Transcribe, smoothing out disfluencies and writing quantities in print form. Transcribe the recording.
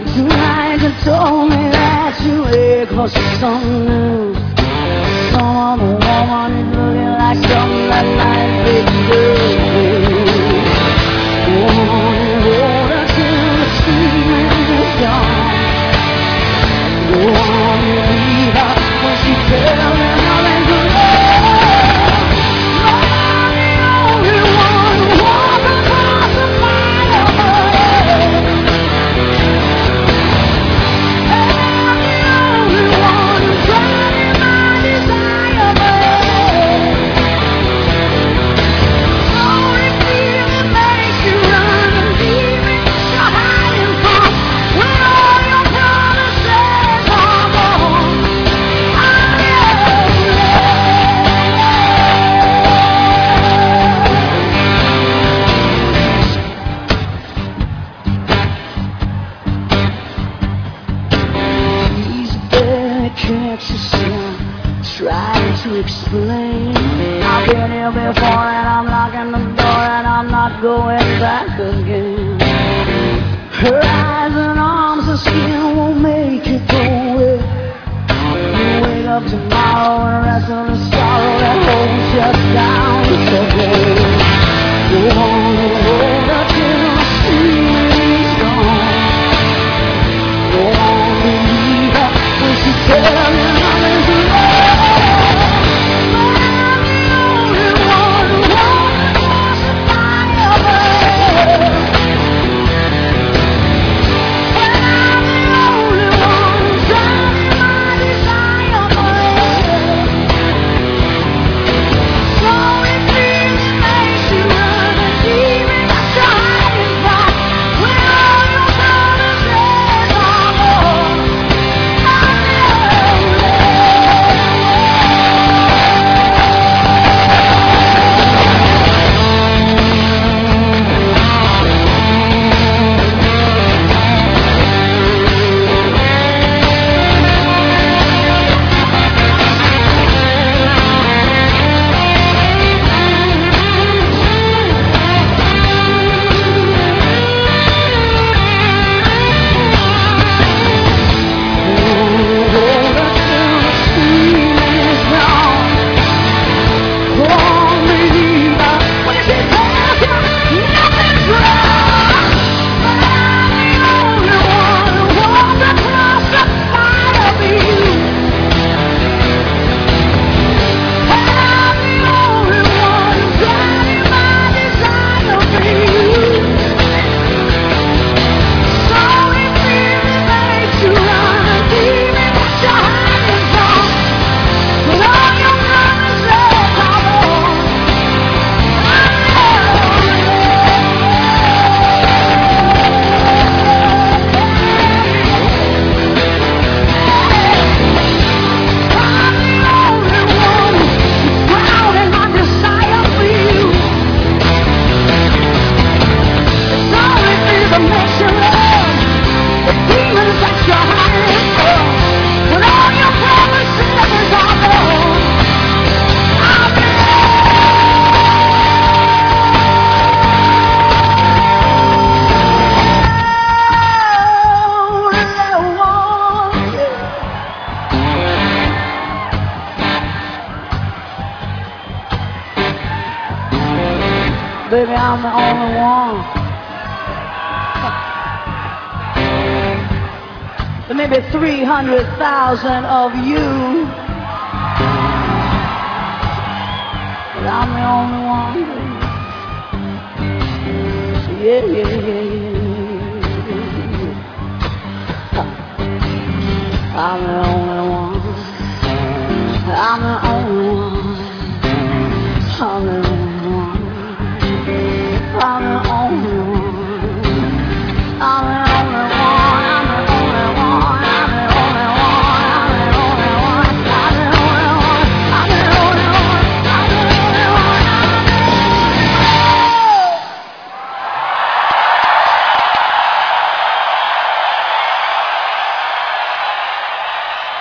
Tonight you told me that you wait for something new. Some other woman is looking like something that might be good. Go on and hold her till the treatment is gone. Go on and leave her when she tells me nothing to love. I'm the only one who walks across the mind of her. Can't you see I'm trying to explain? I've been here before and I'm locking the door and I'm not going back again. Her eyes and arms and skin won't make it go away. You wake up tomorrow and rest of the sorrow that holds you down. It's okay. Go on and hold her till the screaming is gone. Go on and leave her when she tells you nothing to love. I'm the only one who walks across the fire. And I'm the only one who's driving my desire. So it really makes you run and even if you're hiding from when all your promises are gone. Baby, I'm the only one. There may be 300,000 of you, but I'm the only one. Yeah, yeah, yeah, yeah. I'm the only one. I'm the